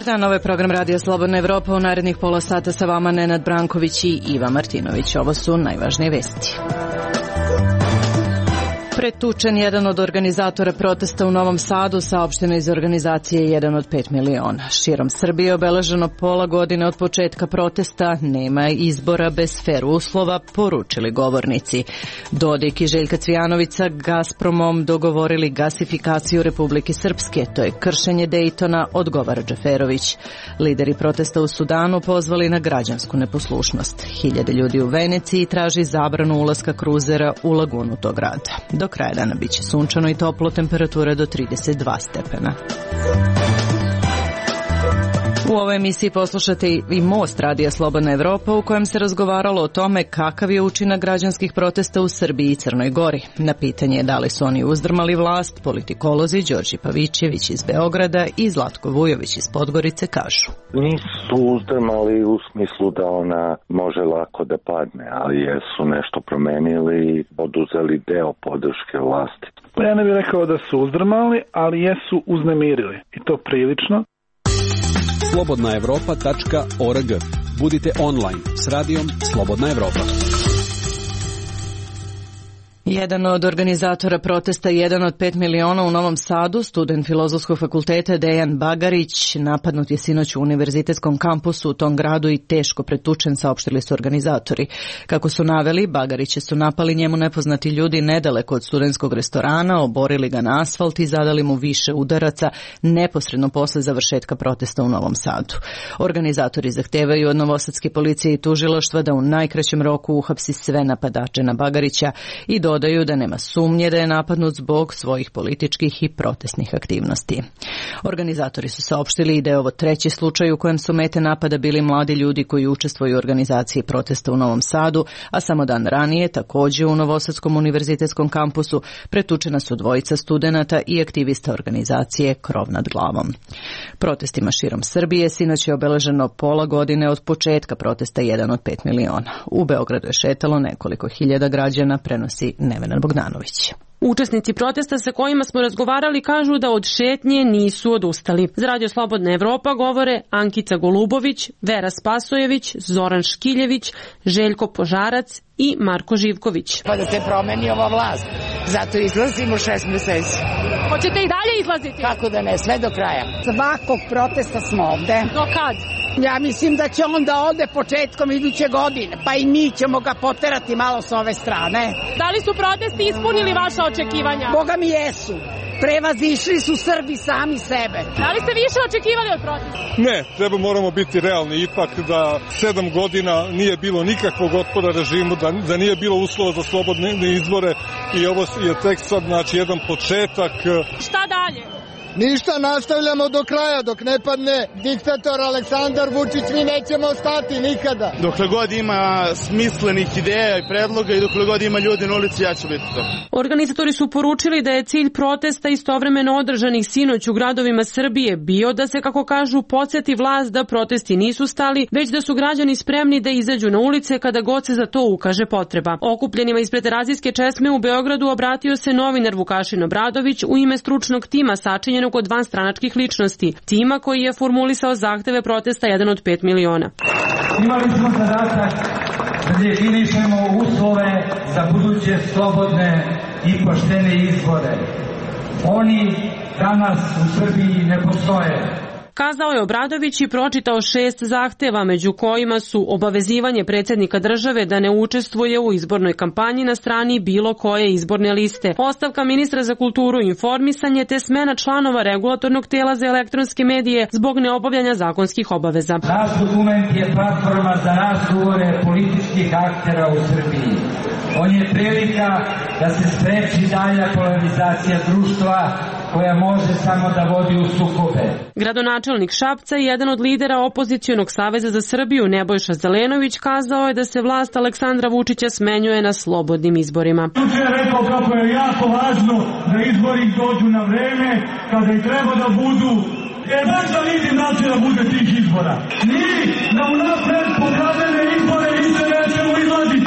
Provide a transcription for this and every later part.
Dobar dan, ovo je program Radio Slobodna Evropa. U narednih pola sata sa vama Nenad Branković i Iva Martinović. Ovo su najvažnije vesti. Pretučen jedan od organizatora protesta u Novom Sadu, saopšteno iz organizacije 1 od 5 miliona. Širom Srbije obeleženo pola godine od početka protesta, nema izbora bez fer uslova, poručili govornici. Dodik i Željka Cvijanović sa Gazpromom dogovorili gasifikaciju Republike Srpske, to je kršenje Dejtona, odgovara Džeferović. Lideri protesta u Sudanu pozvali na građansku neposlušnost. Hiljade ljudi u Veneciji traži zabranu ulaska kruzera u lagunu tog grada. Do kraja dana biće sunčano i toplo, temperatura do 32 stepena. U ovoj emisiji poslušate i Most Radija Slobodna Evropa, u kojem se razgovaralo o tome kakav je učinak građanskih protesta u Srbiji i Crnoj Gori. Na pitanje da li su oni uzdrmali vlast, politikolozi Đorđe Pavićević iz Beograda i Zlatko Vujović iz Podgorice kažu. Nisu uzdrmali u smislu da ona može lako da padne, ali jesu nešto promenili i oduzeli deo podrške vlasti. Ja ne bih rekao da su uzdrmali, ali jesu uznemirili i to prilično. slobodnaevropa.org. Budite online s radijom Slobodna Evropa. Jedan od organizatora protesta 1 od 5 miliona u Novom Sadu, student Filozofskog fakulteta Dejan Bagarić, napadnut je sinoć u univerzitetskom kampusu u tom gradu i teško pretučen, saopštili su organizatori. Kako su naveli, Bagariće su napali njemu nepoznati ljudi nedaleko od studentskog restorana, oborili ga na asfalt i zadali mu više udaraca neposredno posle završetka protesta u Novom Sadu. Organizatori zahtevaju od novosadske policije i tužilaštva da u najkraćem roku uhapsi sve napadače na Bagarića i dodaju da nema sumnje da je napadnut zbog svojih političkih i protestnih aktivnosti. Organizatori su saopštili da je ovo treći slučaj u kojem su mete napada bili mladi ljudi koji učestvuju u organizaciji protesta u Novom Sadu, a samo dan ranije, takođe u Novosadskom univerzitetskom kampusu, pretučena su dvojica studenata i aktivista organizacije Krov nad glavom. Protestima širom Srbije sinoć je obeleženo pola godine od početka protesta 1 od 5 miliona. U Beogradu je šetalo nekoliko hiljada građana, prenosi Nevena Bogdanović. Učesnici protesta sa kojima smo razgovarali kažu da od šetnje nisu odustali. Za Radio Slobodna Evropa govore Ankica Golubović, Vera Spasojević, Zoran Škiljević, Željko Požarac i Marko Živković. Pa da se promeni ova vlast, zato izlazimo 6 meseci. Hoćete i dalje izlaziti? Kako da ne, sve do kraja. Svakog protesta smo ovde. Do kad? Ja mislim da će on da ode početkom iduće godine, pa i mi ćemo ga poterati malo s ove strane. Da li su protesti ispunili vaša očekivanja? Boga mi jesu. Prevazišli su Srbi sami sebe. Da li ste više očekivali od protesta? Ne, moramo biti realni. Ipak da 7 godina nije bilo nikakvog otpora režimu, da nije bilo uslova za slobodne izbore i ovo je tek sad jedan početak. Šta dalje? Ništa, nastavljamo do kraja, dok ne padne diktator Aleksandar Vučić, mi nećemo stati nikada. Dokle god ima smislenih ideja i predloga i dokle god ima ljudi na ulici, ja ću biti to. Organizatori su poručili da je cilj protesta istovremeno održanih sinoć u gradovima Srbije bio da se, kako kažu, podsjeti vlast da protesti nisu stali, već da su građani spremni da izađu na ulice kada god se za to ukaže potreba. Okupljenima ispred Terazijske česme u Beogradu obratio se novinar Vukašin Obradović u ime stručnog tima sačinjenog od vanstranačkih ličnosti, tima koji je formulisao zahteve protesta 1 od 5 miliona. Imali smo zadatak da definišemo uslove za buduće slobodne i poštene izbore. Oni danas u Srbiji ne postoje. Kazao je Obradović i pročitao 6 zahteva, među kojima su obavezivanje predsjednika države da ne učestvuje u izbornoj kampanji na strani bilo koje izborne liste, ostavka ministra za kulturu i informisanje te smena članova regulatornog tela za elektronske medije zbog neobavljanja zakonskih obaveza. Naš dokument je platforma za razgovore političkih aktera u Srbiji. On je prilika da se spreči dalja polarizacija društva koja može samo da vodi u sukobe. Gradonačelnik Šapca i jedan od lidera opozicionog saveza za Srbiju Nebojša Zelenović kazao je da se vlast Aleksandra Vučića smenjuje na slobodnim izborima. Juče je rekao kako je jako važno da izbori dođu na vreme kada i treba da budu. Baš da vidim da će da bude tih izbora. Mi na unapred pokradene izbore više nećemo izlaziti.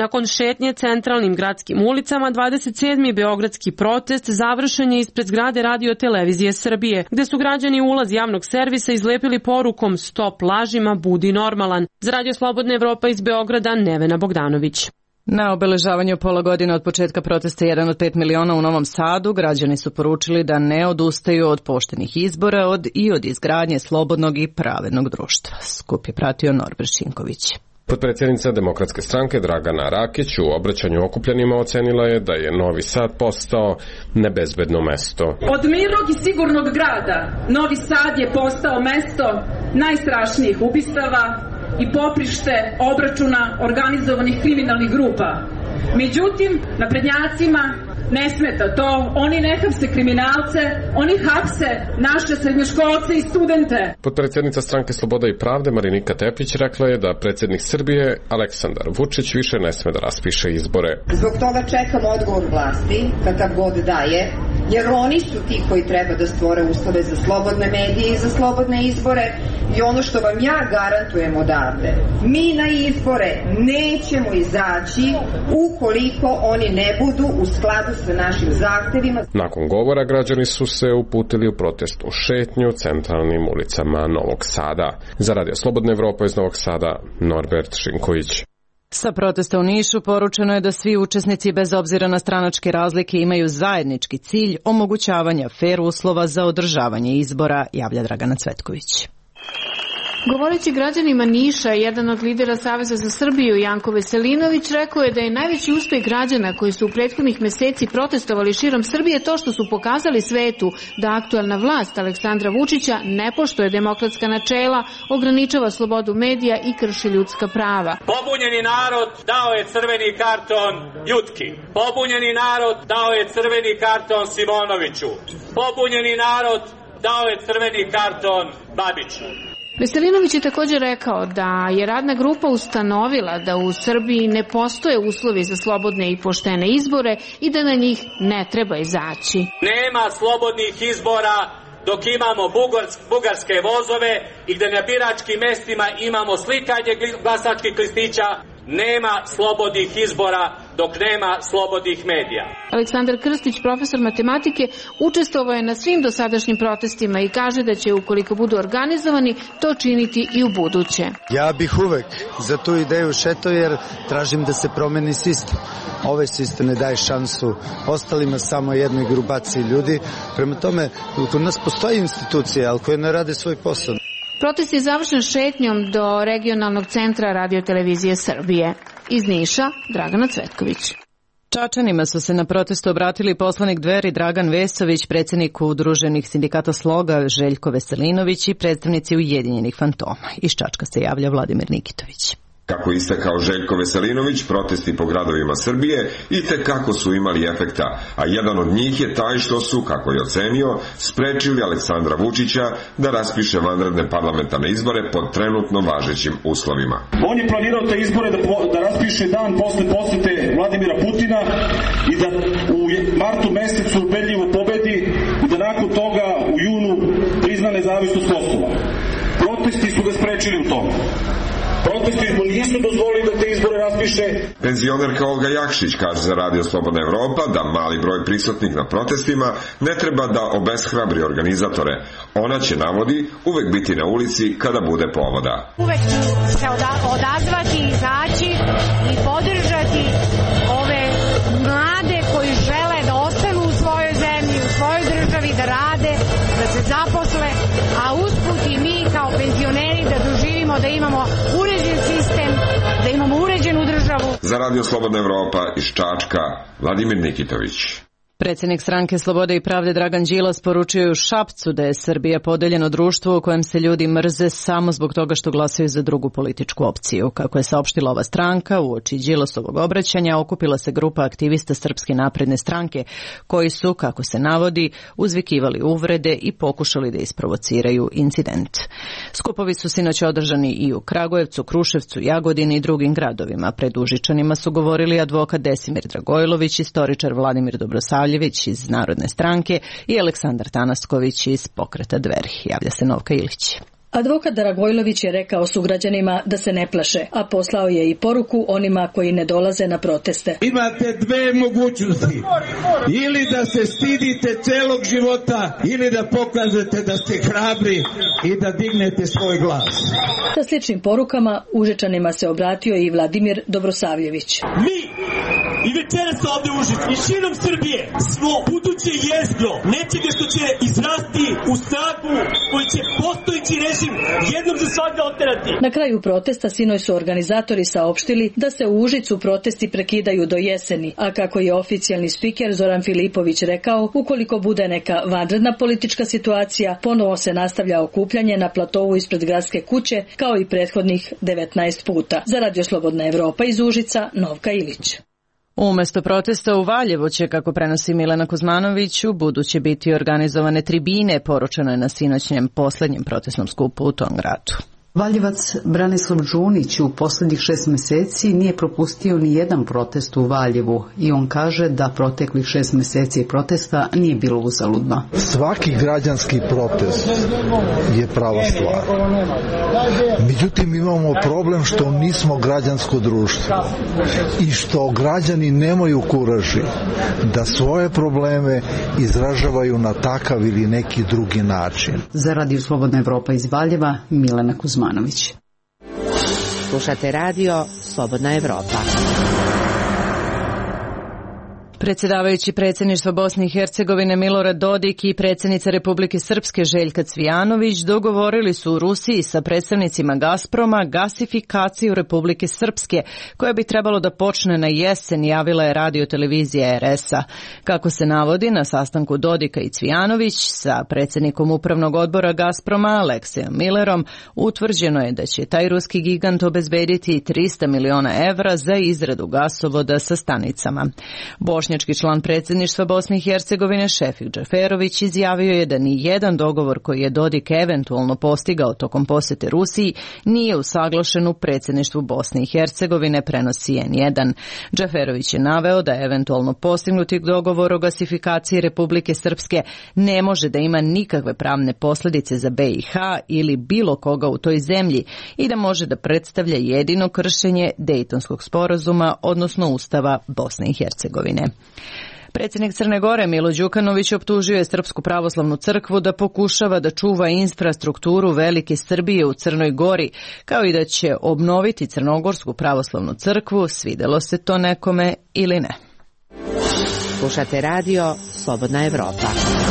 Nakon šetnje centralnim gradskim ulicama, 27. beogradski protest završen je ispred zgrade Radio Televizije Srbije, gde su građani ulaz javnog servisa izlepili porukom "Stop lažima, budi normalan". Za Radio Slobodna Evropa iz Beograda, Nevena Bogdanović. Na obeležavanju pola godine od početka protesta 1 od 5 miliona u Novom Sadu, građani su poručili da ne odustaju od poštenih izbora i od izgradnje slobodnog i pravednog društva. Skup je pratio Norbert Šinković. Potpredsjednica Demokratske stranke Dragana Rakić u obraćanju okupljenima ocenila je da je Novi Sad postao nebezbedno mesto. Od mirnog i sigurnog grada Novi Sad je postao mesto najstrašnijih ubistava i poprište obračuna organizovanih kriminalnih grupa. Međutim, naprednjacima ne smeta to, oni ne hapse kriminalce, oni hapse naše srednjoškolce i studente. Potpredsjednica stranke Sloboda i pravde Marinika Tepić rekla je da predsjednik Srbije Aleksandar Vučić više ne sme da raspiše izbore. Zbog toga čekamo odgovor vlasti, kakav god daje, jer oni su ti koji treba da stvore uslove za slobodne medije i za slobodne izbore. I ono što vam ja garantujem odavde, mi na izbore nećemo izaći ukoliko oni ne budu u skladu sa našim zahtevima. Nakon govora građani su se uputili u protest u šetnju centralnim ulicama Novog Sada. Za Radio Slobodna Evropa iz Novog Sada, Norbert Šinković. Sa protesta u Nišu poručeno je da svi učesnici bez obzira na stranačke razlike imaju zajednički cilj omogućavanja fer uslova za održavanje izbora, javlja Dragana Cvetković. Govoreći građanima Niša, jedan od lidera Saveza za Srbiju, Janko Veselinović, rekao je da je najveći uspeh građana koji su u prethodnih meseci protestovali širom Srbije to što su pokazali svetu da aktuelna vlast Aleksandra Vučića ne poštuje demokratska načela, ograničava slobodu medija i krši ljudska prava. Pobunjeni narod dao je crveni karton Jutki. Pobunjeni narod dao je crveni karton Simonoviću. Pobunjeni narod dao je crveni karton Babiću. Veselinović je također rekao da je radna grupa ustanovila da u Srbiji ne postoje uslovi za slobodne i poštene izbore i da na njih ne treba izaći. Nema slobodnih izbora dok imamo bugarske vozove i gde na biračkim mestima imamo slikanje glasačkih listića. Nema slobodnih izbora dok nema slobodnih medija. Aleksandar Krstić, profesor matematike, učestvovao je na svim dosadašnjim protestima i kaže da će, ukoliko budu organizovani, to činiti i u buduće. Ja bih uvek za tu ideju šetao jer tražim da se promeni sistem. Ovaj sistem ne daje šansu ostalima, samo jednoj grupaciji ljudi. Prema tome, kod nas postoji institucije, ali koje ne rade svoj posao. Protest je završen šetnjom do regionalnog centra Radio Televizije Srbije. Iz Niša, Dragana Cvetković. Čačanima su se na protestu obratili poslanik Dveri Dragan Vesović, predsjednik Udruženih sindikata Sloga Željko Veselinović i predstavnici Ujedinjenih fantoma. Iz Čačka se javlja Vladimir Nikitović. Kako istakao Željko Veselinović, protesti po gradovima Srbije itekako su imali efekta, a jedan od njih je taj što su, kako je ocenio, sprečili Aleksandra Vučića da raspiše vanredne parlamentarne izbore pod trenutno važećim uslovima. On je planirao te izbore da raspiše dan posle posete Vladimira Putina i da u martu mesecu ubedljivo pobedi i da nakon toga u junu prizna nezavisnost Kosova. Protesti su ga sprečili u tome. Protesti mu nisu dozvolili da te izbore raspiše. Penzionerka Olga Jakšić kaže za Radio Slobodna Evropa da mali broj prisutnih na protestima ne treba da obeshrabri organizatore. Ona će, navodi, uvek biti na ulici kada bude povoda. Uvek ću se odazvati, izaći i podržati ove mlade koji žele da ostanu u svojoj zemlji, u svojoj državi, da rade, da se zaposle, a usput i mi kao penzioneri da doživimo da imamo uređen sistem, da imamo uređenu državu. Za Radio Slobodna Evropa iz Čačka, Vladimir Nikitović. Predsjednik stranke Slobode i pravde Dragan Đilas poručio je u Šapcu da je Srbija podeljeno društvo u kojem se ljudi mrze samo zbog toga što glasaju za drugu političku opciju. Kako je saopštila ova stranka, uoči Đilasovog obraćanja okupila se grupa aktivista Srpske napredne stranke koji su, kako se navodi, uzvikivali uvrede i pokušali da isprovociraju incident. Skupovi su sinoć održani i u Kragujevcu, Kruševcu, Jagodini i drugim gradovima. Pred Užičanima su govorili advokat Desimir Dragojlović, istoričar Vladimir Dobrosavljević iz Narodne stranke i Aleksandar Tanasković iz Pokreta Dveri. Javlja se Novka Ilić. Advokat Dragojlović je rekao sugrađanima da se ne plaše, a poslao je i poruku onima koji ne dolaze na proteste. Imate dve mogućnosti, ili da se stidite celog života, ili da pokažete da ste hrabri i da dignete svoj glas. Sa sličnim porukama Užičanima se obratio i Vladimir Dobrosavljević. Mi i večeras ovde u Užicu i širom Srbije smo buduće jezgro nečega što će izrasti u snagu koji će postojeći režim jednom za svakda oterati. Na kraju protesta sinoć su organizatori saopštili da se u Užicu protesti prekidaju do jeseni, a kako je oficijalni spiker Zoran Filipović rekao, ukoliko bude neka vanredna politička situacija, ponovo se nastavlja okupljanje na platovu ispred gradske kuće kao i prethodnih 19 puta. Za Radio Slobodna Evropa iz Užica, Novka Ilić. Umesto protesta u Valjevu će, kako prenosi Milena Kuzmanović, u buduće biti organizovane tribine, poručeno je na sinoćnjem posljednjem protestnom skupu u tom gradu. Valjevac Branislav Đunić u posljednjih 6 meseci nije propustio ni jedan protest u Valjevu i on kaže da proteklih 6 meseci protesta nije bilo uzaludno. Svaki građanski protest je prava stvar. Međutim, imamo problem što nismo građansko društvo i što građani nemaju kuraži da svoje probleme izražavaju na takav ili neki drugi način. Za Radio Slobodna Evropa iz Valjeva, Milena Kuzmanović. Slušate radio Slobodna Evropa. Predsjedavajući predsjedništva Bosne i Hercegovine Milorad Dodik i predsjednica Republike Srpske Željka Cvijanović dogovorili su u Rusiji sa predstavnicima Gazproma gasifikaciju Republike Srpske, koja bi trebalo da počne na jesen, javila je radiotelevizija RS-a. Kako se navodi, na sastanku Dodika i Cvijanović sa predsjednikom upravnog odbora Gazproma Aleksijom Millerom utvrđeno je da će taj ruski gigant obezbediti 300 miliona evra za izradu gasovoda sa stanicama. Bošnjački član predsjedništva Bosne i Hercegovine Šefik Džaferović izjavio je da ni jedan dogovor koji je Dodik eventualno postigao tokom posete Rusiji nije usaglašen u predsjedništvu Bosne i Hercegovine, prenosi N1. Džaferović je naveo da eventualno postignuti dogovor o gasifikaciji Republike Srpske ne može da ima nikakve pravne posljedice za BiH ili bilo koga u toj zemlji i da može da predstavlja jedino kršenje Dejtonskog sporazuma, odnosno Ustava Bosne i Hercegovine. Predsjednik Crne Gore Milo Đukanović optužio je Srpsku pravoslavnu crkvu da pokušava da čuva infrastrukturu Velike Srbije u Crnoj Gori, kao i da će obnoviti Crnogorsku pravoslavnu crkvu, svidelo se to nekome ili ne. Slušate radio Slobodna Evropa.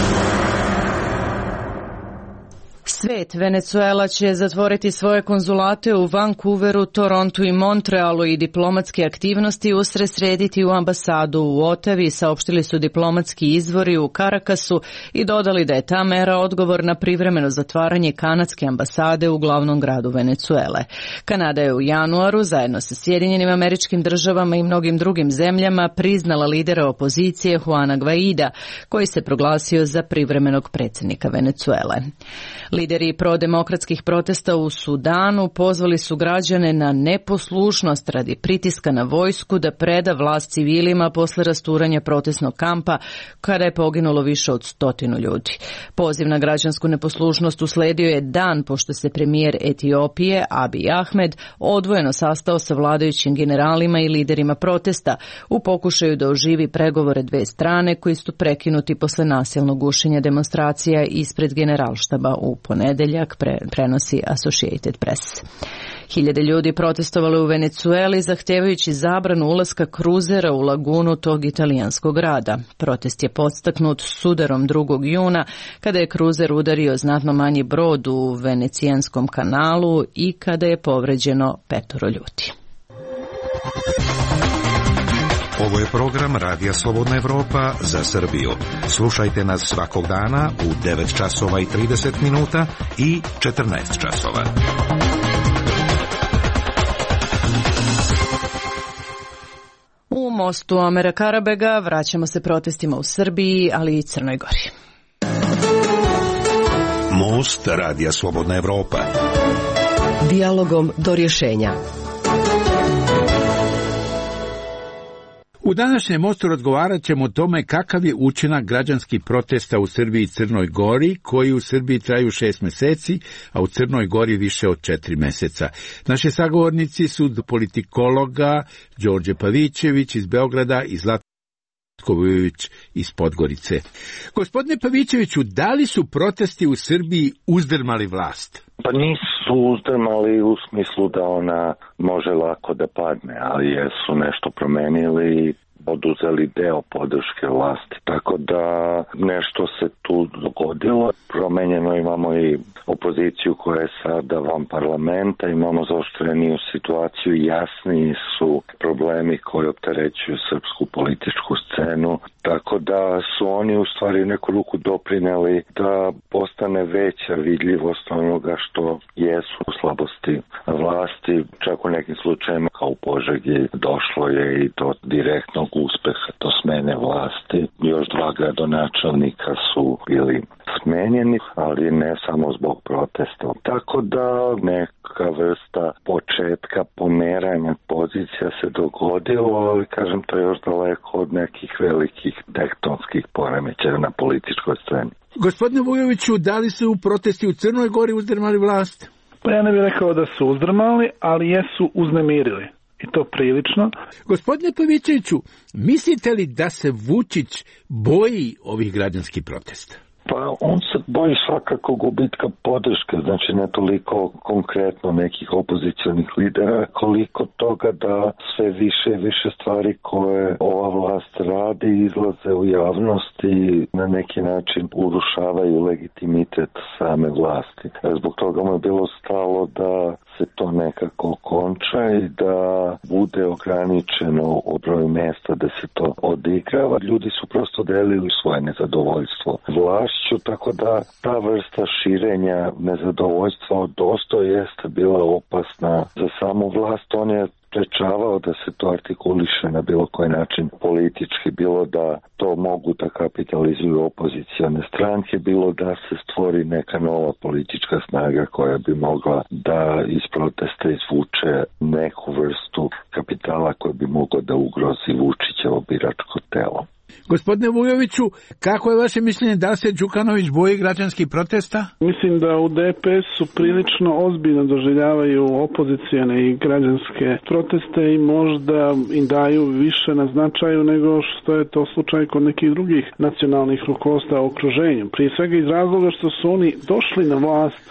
Svet, Venezuela će zatvoriti svoje konzulate u Vancouveru, Torontu i Montrealu i diplomatske aktivnosti usredsrediti u ambasadu u Otavi, saopštili su diplomatski izvori u Karakasu i dodali da je ta mera odgovor na privremeno zatvaranje kanadske ambasade u glavnom gradu Venezuele. Kanada je u januaru zajedno sa Sjedinjenim Američkim Državama i mnogim drugim zemljama priznala lidera opozicije Juana Guaida, koji se proglasio za privremenog predsjednika Venezuele. Lideri prodemokratskih protesta u Sudanu pozvali su građane na neposlušnost radi pritiska na vojsku da preda vlast civilima posle rasturanja protestnog kampa kada je poginulo više od 100 ljudi. Poziv na građansku neposlušnost usledio je dan pošto se premijer Etiopije Abiy Ahmed odvojeno sastao sa vladajućim generalima i liderima protesta u pokušaju da oživi pregovore dve strane koji su prekinuti posle nasilnog gušenja demonstracija ispred generalštaba u ponedeljak, prenosi Associated Press. Hiljade ljudi protestovali u Venecueli zahtevajući zabranu ulaska kruzera u lagunu tog italijanskog grada. Protest je podstaknut sudarom 2. juna kada je kruzer udario znatno manji brod u Venecijanskom kanalu i kada je povređeno 5 ljudi. Ovo je program Radija Slobodna Evropa za Srbiju. Slušajte nas svakog dana u 9 časova i 30 minuta i 14 časova. U mostu Amera Karabega vraćamo se protestima u Srbiji, ali i Crnoj Gori. Most Radija Slobodna Evropa. Dijalogom do rješenja. U današnjem mostu razgovarat ćemo o tome kakav je učinak građanskih protesta u Srbiji i Crnoj Gori, koji u Srbiji traju 6 meseci, a u Crnoj Gori više od 4 meseca. Naši sagovornici su politikologa Đorđe Pavićević iz Beograda i Zlatko Vujović iz Podgorice. Gospodine Pavićeviću, da li su protesti u Srbiji uzdrmali vlast? Pa nisu uzdrmali u smislu da ona može lako da padne, ali jesu nešto promenili, oduzeli deo podrške vlasti. Tako da nešto se tu dogodilo. Promenjeno imamo i opoziciju koja je sada van parlamenta, imamo zaoštreniju situaciju, jasniji su problemi koji opterećuju srpsku političku scenu. Tako da su oni u stvari neku ruku doprineli da postane veća vidljivost onoga što jesu slabosti vlasti. Čak u nekim slučajima kao u Požegi došlo je i do direktnog uspeha, do smene vlasti. Još 2 gradonačelnika su bili smenjeni, ali ne samo zbog protesta. Tako da neka vrsta početka pomeranja pozicija se dogodilo, ali kažem to je još daleko od nekih velikih tektonskih poremećaja na političkoj sceni. Gospodine Vujoviću, da li su protesti u Crnoj Gori uzdrmali vlast? Pa ja ne bih rekao da su uzdrmali, ali jesu uznemirili. I to prilično. Gospodine Pavićeviću, mislite li da se Vučić boji ovih građanskih protesta? Pa on se boji svakako gubitka podrške, znači ne toliko konkretno nekih opozicionih lidera, koliko toga da sve više i više stvari koje ova vlast radi izlaze u javnost i na neki način urušavaju legitimitet same vlasti. Zbog toga mu je bilo stalo da se to nekako konča i da bude ograničeno u broju mesta da se to odigrava. Ljudi su prosto delili svoje nezadovoljstvo vlašću, tako da ta vrsta širenja nezadovoljstva od dosta jeste bila opasna za samu vlast. On je sprečavao da se to artikuliše na bilo koji način politički, bilo da to mogu da kapitalizuju opozicione stranke, bilo da se stvori neka nova politička snaga koja bi mogla da iz protesta izvuče neku vrstu kapitala koji bi mogao da ugrozi Vučićevo biračko telo. Gospodine Vujoviću, kako je vaše mišljenje, da se Đukanović boji građanskih protesta? Mislim da u DPS-u prilično ozbiljno doživljavaju opozicijone i građanske proteste i možda im daju više na značaju nego što je to slučaj kod nekih drugih nacionalnih rukovodstva u okruženju. Prije svega iz razloga što su oni došli na vlast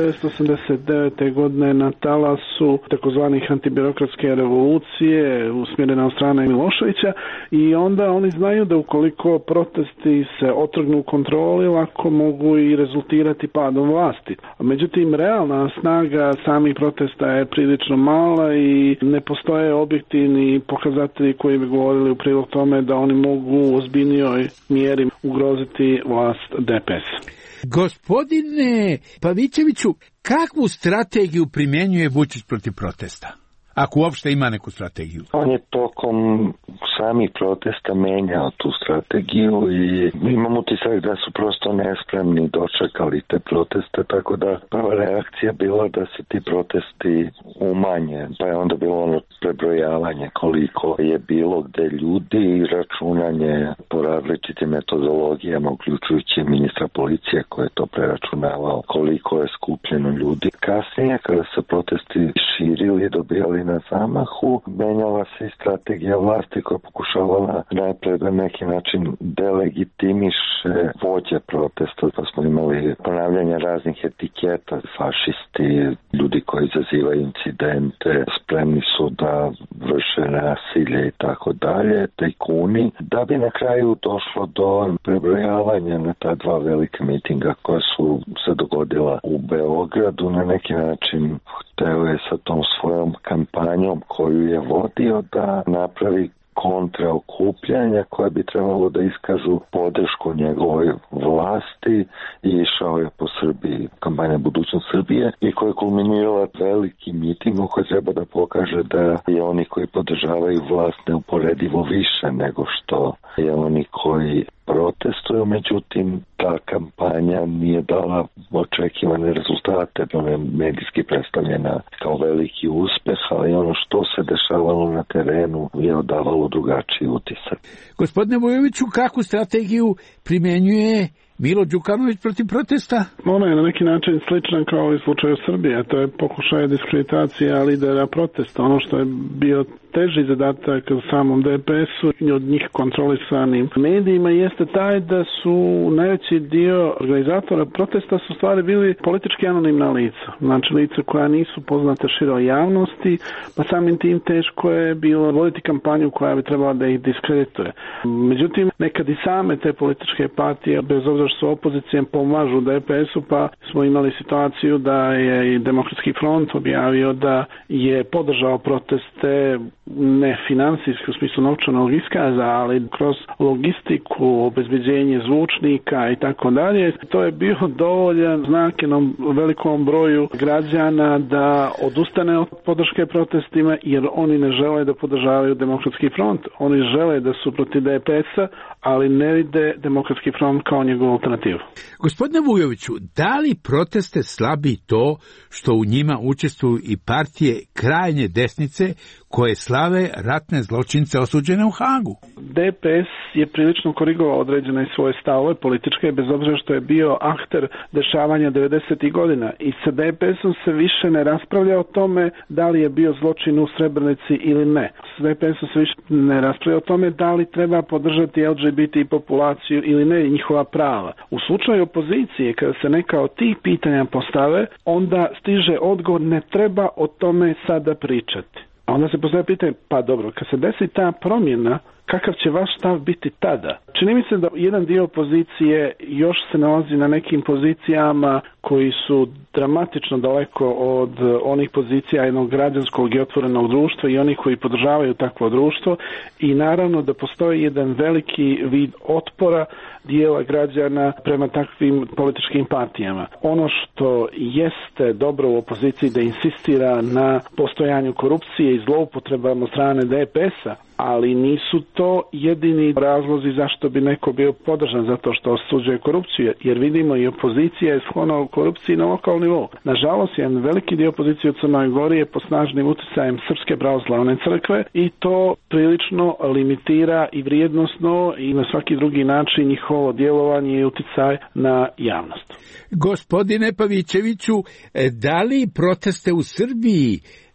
1989. godine na talasu takozvanih antibirokratske revolucije usmjerena od strane Miloševića i onda oni znaju da ukoliko protesti se otrgnu kontroli, lako mogu i rezultirati padom vlasti. Međutim, realna snaga samih protesta je prilično mala i ne postoje objektivni pokazatelji koji bi govorili u prilog tome da oni mogu u ozbiljnijoj mjeri ugroziti vlast DPS. Gospodine Pavićeviću, kakvu strategiju primjenjuje Vučić protiv protesta? Ako uopšte ima neku strategiju. On je tokom samih protesta menjao tu strategiju i imam utisak da su prosto nespremni dočekali te proteste, tako da prva reakcija bila da se ti protesti umanje, pa je onda bilo ono prebrojavanje koliko je bilo gde ljudi i računanje po različitim metodologijama, uključujući ministra policije koji je to preračunavao, koliko je skupljeno ljudi. Kasnije, kada se protesti širili, dobijali na zamahu, menjala se i strategija vlasti koja pokušavala najpre da neki način delegitimiše vođe protesta, pa smo imali ponavljanje raznih etiketa, fašisti, ljudi koji izazivaju incidente, spremni su da vrše nasilje i tako dalje, tajkuni, da bi na kraju došlo do prebrojavanja na ta 2 velika mitinga koja su se dogodila u Beogradu. Na neki način hteo je sa tom svojom kampanjom koju je vodio da napravi kontraokupljanja koja bi trebalo da iskažu podršku njegovoj vlasti i išao je po Srbiji, kampanja Budućnost Srbije i koja je kulminirala veliki miting koji treba da pokaže da je oni koji podržavaju vlast neuporedivo više nego što je oni koji protestuju, međutim ta kampanja nije dala očekivane rezultate, ona je medijski predstavljena kao veliki uspeh, ali ono što se dešavalo na terenu je odavalo drugačiji utisak. Gospodine Vujoviću, kakvu strategiju primjenjuje Milo Đukanović protiv protesta? Ona je na neki način slična kao i u slučaju Srbije, to je pokušaj diskreditacija lidera protesta. Ono što je bio teži zadatak u samom DPS-u i od njih kontrolisanim medijima jeste taj da su najveći dio organizatora protesta su stvari bili politički anonimna lica. Znači lica koja nisu poznate široj javnosti, pa samim tim teško je bilo voditi kampanju koja bi trebala da ih diskredituje. Međutim, nekad i same te političke partije, bez obzira što su opozicijem, pomažu DPS-u, pa smo imali situaciju da je i Demokratski front objavio da je podržao proteste ne finansijski u smislu novčanog iskaza, ali kroz logistiku, obezbeđenje zvučnika i tako dalje. To je bio dovoljan znak jednom velikom broju građana da odustane od podrške protestima, jer oni ne žele da podržavaju Demokratski front. Oni žele da su protiv DPS-a, ali ne vide Demokratski front kao njegovu alternativu. Gospodine Vujoviću, da li proteste slabi to što u njima učestvuju i partije krajnje desnice koje slave ratne zločince osuđene u Hagu? DPS je prilično korigovao određene svoje stavove političke, bez obzira što je bio akter dešavanja 90. godina. I sa DPS-om se više ne raspravlja o tome da li je bio zločin u Srebrenici ili ne. S DPS-om se više ne raspravlja o tome da li treba podržati LGBT populaciju ili ne, njihova prava. U slučaju opozicije, kada se neka od tih pitanja postave, onda stiže odgovor, ne treba o tome sada pričati. Onda se postavlja pitanje, pa dobro, kad se desi ta promjena, kakav će vaš stav biti tada? Čini mi se da jedan dio opozicije još se nalazi na nekim pozicijama koji su dramatično daleko od onih pozicija jednog građanskog i otvorenog društva i onih koji podržavaju takvo društvo, i naravno da postoji jedan veliki vid otpora dijela građana prema takvim političkim partijama. Ono što jeste dobro u opoziciji da insistira na postojanju korupcije i zloupotrebama strane DPS-a, ali nisu to jedini razlozi zašto bi neko bio podržan zato što osuđuje korupciju, jer vidimo i opozicija je sklona u korupciji na lokalnom nivou. Nažalost, jedan veliki dio opozicije u Crnoj Gori je pod snažnim utjecajem Srpske pravoslavne crkve i to prilično limitira i vrijednosno i na svaki drugi način njihovo djelovanje i utjecaj na javnost. Gospodine Pavićeviću, da li proteste u Srbiji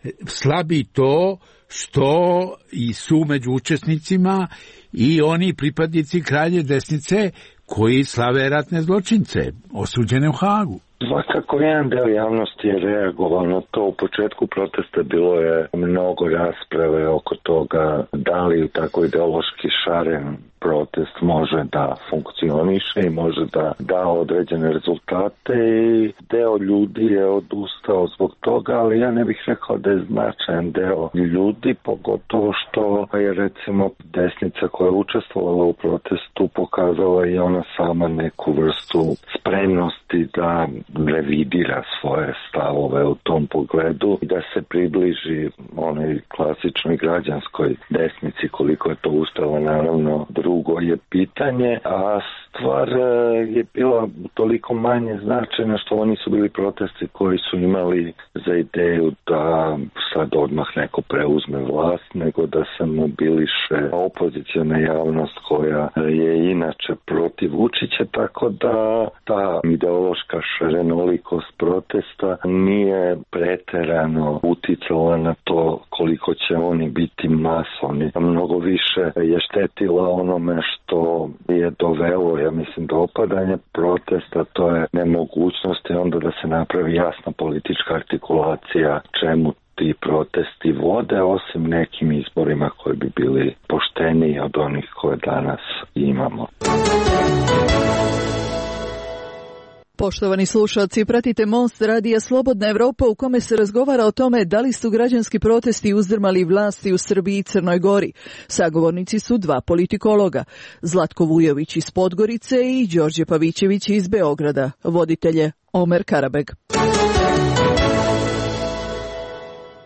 slabi to što i su među učesnicima i oni pripadnici krajnje desnice koji slave ratne zločince osuđene u Hagu? Svakako jedan deo javnosti je reagovao na to. U početku protesta bilo je mnogo rasprave oko toga da li tako ideološki šaren protest može da funkcioniše i može da da određene rezultate, i deo ljudi je odustao zbog toga, ali ja ne bih rekao da je značajan deo ljudi, pogotovo što je recimo desnica koja je učestvovala u protestu pokazala i ona sama neku vrstu spremnosti da revidira svoje stavove u tom pogledu i da se približi onoj klasičnoj građanskoj desnici, koliko je to uspjelo, naravno drugo je pitanje, a stvar je bila toliko manje značajna što oni su bili protesti koji su imali za ideju da sad odmah neko preuzme vlast, nego da se mobiliše opozicijona javnost koja je inače protiv Vučića, tako da ta ideološka šarenolikost protesta nije preterano uticala na to koliko će oni biti masovni. Mnogo više je štetila onome što je dovelo, ja mislim, do opadanja protesta, to je nemogućnost onda da se napravi jasna politička artikulacija čemu ti protesti vode, osim nekim izborima koji bi bili pošteniji od onih koje danas imamo. Poštovani slušalci, pratite Most radija Slobodna Evropa u kome se razgovara o tome da li su građanski protesti uzdrmali vlasti u Srbiji i Crnoj Gori. Sagovornici su dva politikologa, Zlatko Vujović iz Podgorice i Đorđe Pavićević iz Beograda. Voditelje Omer Karabeg.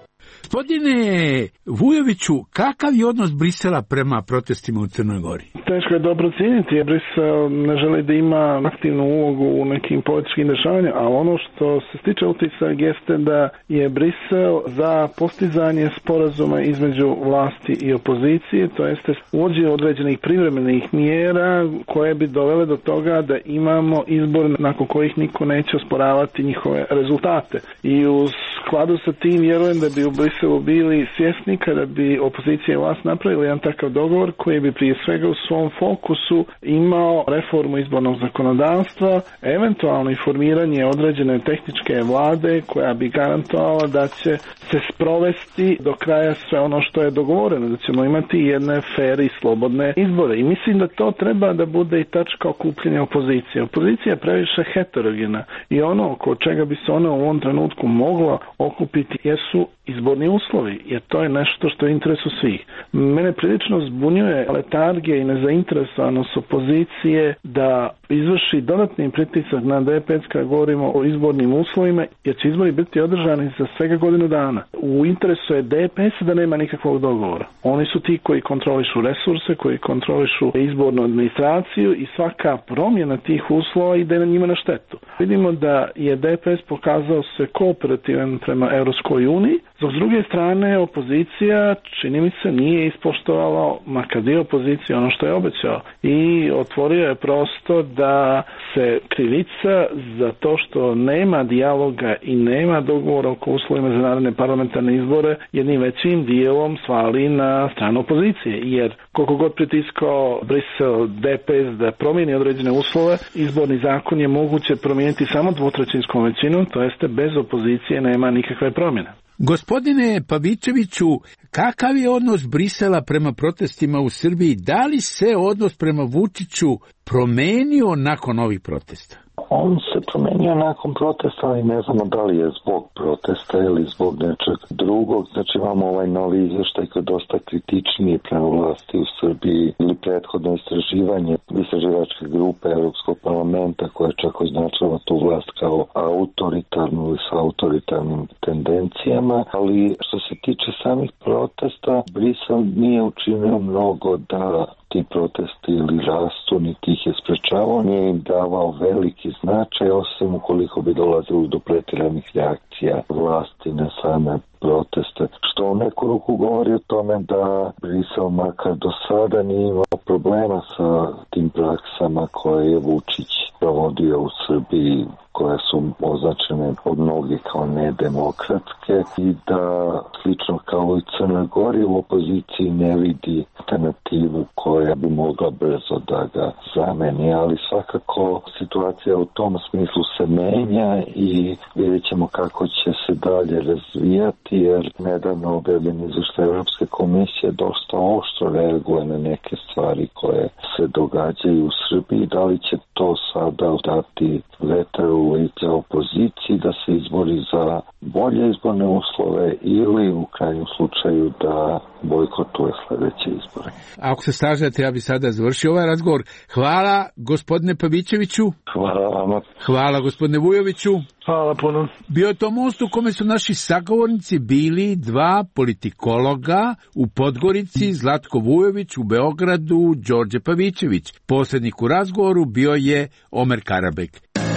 Gospodine Vujoviću, kakav je odnos Brisela prema protestima u Crnoj Gori? Teško je dobro cijeniti, jer Brisel ne želi da ima aktivnu ulogu u nekim političkim dešavanjima, a ono što se stiče utisak jeste da je Brisel za postizanje sporazuma između vlasti i opozicije, to jeste uvođenje određenih privremenih mjera koje bi dovele do toga da imamo izbor nakon kojih niko neće osporavati njihove rezultate. I u skladu sa tim vjerujem da bi u Briselu bili svjesni kada bi opozicija i vlast napravili jedan takav dogovor koji bi prije svega u svom fokusu imao reformu izbornog zakonodavstva, eventualno i formiranje određene tehničke vlade koja bi garantovala da će se sprovesti do kraja sve ono što je dogovoreno, da ćemo imati jedne fer i slobodne izbore. I mislim da to treba da bude i tačka okupljanja opozicije. Opozicija je previše heterogena i ono oko čega bi se ona u ovom trenutku mogla okupiti jesu izborni uslovi, jer to je nešto što je u interesu svih. Mene prilično zbunjuje letargija i nezainteresovanost opozicije da izvrši dodatni pritisak na DPS kada govorimo o izbornim uslovima, jer će izbori biti održani za svega godinu dana. U interesu je DPS da nema nikakvog dogovora. Oni su ti koji kontrolišu resurse, koji kontrolišu izbornu administraciju i svaka promjena tih uslova ide na njima na štetu. Vidimo da je DPS pokazao se kooperativan prema Europskoj uniji, dok s druge strane opozicija čini mi se nije ispoštovala makar dio opozicije ono što je obećao i otvorio je prostor da se krivica za to što nema dijaloga i nema dogovora oko uslovima za naredne parlamentarne izbore jednim većim dijelom svali na stranu opozicije, jer koliko god pritiskao Brisel DPS da promijeni određene uslove, izborni zakon je moguće promijeniti samo dvotrećinskom većinom, to jeste bez opozicije nema nikakve promjene. Gospodine Pavičeviću, kakav je odnos Brisela prema protestima u Srbiji? Da li se odnos prema Vučiću promenio nakon ovih protesta? On se promenio nakon protesta, ali ne znamo da li je zbog protesta ili zbog nečeg drugog. Znači imamo ovaj novi izvještaj koji je dosta kritičniji prema vlasti u Srbiji ili prethodno istraživanje istraživačke grupe Europskog parlamenta koja je čak označava tu vlast kao autoritarnu ili sa autoritarnim tendencijama. Ali što se tiče samih protesta, Brisel nije učinio mnogo da ti protesti ili rastu, niti ih je sprečavao, nije im davao veliki značaj, osim ukoliko bi dolazilo do pretjeranih reakcija vlasti na same proteste, što u neku ruku govori o tome da Brisel makar do sada nije imao problema sa tim praksama koje je Vučić provodio u Srbiji, koje su označene od mnogih kao nedemokratske i da slično kao i Crnoj Gori u opoziciji ne vidi alternativu koja bi mogla brzo da ga zameni, ali svakako situacija u tom smislu se menja i vidjet ćemo kako će se dalje razvijati, jer nedavno objavljen izvještaj Europske komisije dosta oštro reaguje na neke stvari koje se događaju u Srbiji. Da li će to sada dati vetar u lice opoziciji da se izbori za bolje izborne uslove ili u krajnjem slučaju da bojkotuje sljedeće izbore. Ako se slažete, ja bi sada završio ovaj razgovor. Hvala gospodine Pavičeviću. Hvala vama. Hvala gospodine Vujoviću. Hvala puno. Bio je to most u kome su naši sagovornici bili dva politikologa u Podgorici, Zlatko Vujović, u Beogradu Đorđe Pavičević. Posrednik u razgovoru bio je Omer Karabek.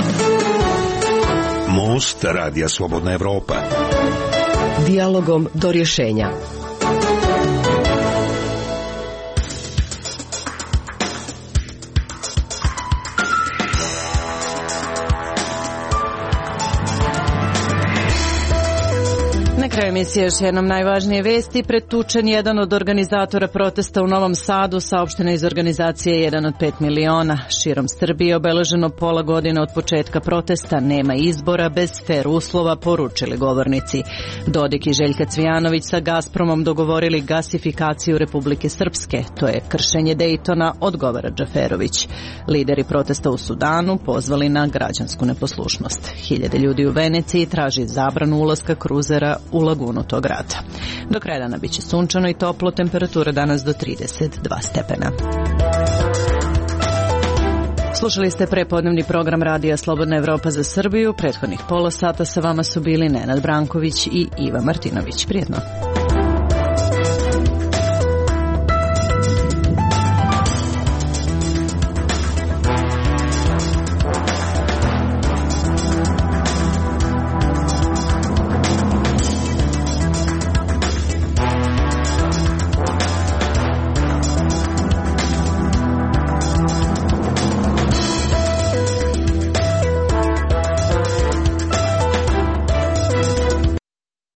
Most Radija Slobodna Evropa. Dijalogom do rješenja. Na kraju emisije još jednom najvažnije vesti. Pretučen jedan od organizatora protesta u Novom Sadu, saopšteno iz organizacije 1 od 5 miliona. Širom Srbije obeleženo pola godine od početka protesta. Nema izbora bez fer uslova, poručili govornici. Dodik i Željka Cvijanović sa Gazpromom dogovorili gasifikaciju Republike Srpske. To je kršenje Dejtona, odgovara Džaferović. Lideri protesta u Sudanu pozvali na građansku neposlušnost. Hiljade ljudi u Veneciji traži zabranu ulaska kruzera u lagunu tog grada. Do kraja dana biće sunčano i toplo, temperatura danas do 32 stepena. Slušali ste prepodnevni program Radija Slobodna Evropa za Srbiju. Prethodnih pola sata sa vama su bili Nenad Branković i Iva Martinović. Prijetno.